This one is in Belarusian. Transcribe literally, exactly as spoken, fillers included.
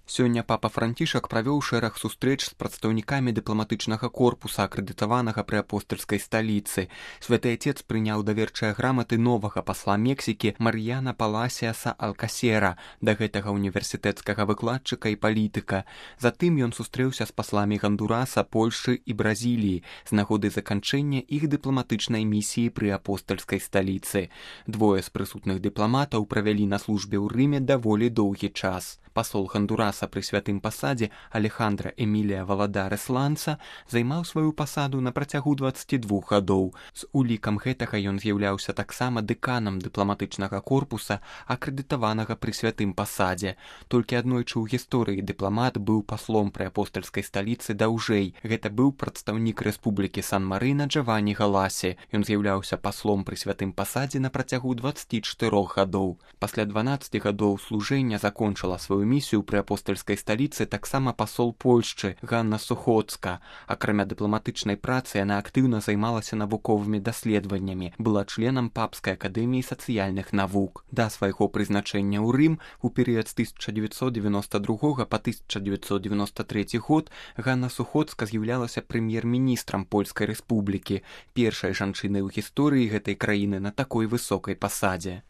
Сёння папа Францішак правёў шэраг сустрэч з прадстаўнікамі дыпламатычнага корпуса, акрэдытаванага пры апостальскай сталіцы. Святы Отец прыняў даверчыя граматы новага пасла Мексікі Мар'яна Паласіаса Алкасера, да гэтага універсітэцкага выкладчыка і палітыка. Затым ён сустрэўся з пасламі Гандураса, Польшы і Бразіліі з нагоды заканчэння іх дыпламатычнай місіі пры апостальскай сталіцы. Двое з прысутных дыпламатаў правялі на службе ў Рыме даволі доўгі час. Пасол Гандураса пры святым пасадзе Алехандра Эмілія Валадарес Ланса займаў сваю пасаду на працягу дваццаці двух гадоў. З улікам гэтага ён з'яўляўся таксама дэканам дыпламатычнага корпуса, акрэдытаванага пры святым пасадзе. Толькі аднойчы ў гісторыі дыпламат быў паслом пры апостальскай сталіцы даўжэй. Гэта быў прадстаўнік Рэспублікі Сан-Марына Джавані Галасі. Ён з'яўляўся паслом пры святым пасадзе на працягу дваццаці чатырох гадоў. Пасля дванаццаці гадоў служэння закончыла сваю місію пры апостальскай сталіцы таксама пасол Польшчы Ганна Сухоцка. Акрамя дыпламатычнай працы яна актыўна займалася навуковымі даследаваннямі, была членам Папскай акадэміі сацыяльных навук. Да свайго прызначэння ў Рым у перыяд з тысяча дзевяцьсот дзевяноста другога па тысяча дзевяцьсот дзевяноста трэці год Ганна Сухоцка з'яўлялася прэм'ер-міністрам Польскай рэспублікі, першай жанчынай у гісторыі гэтай краіны на такой высокай пасадзе.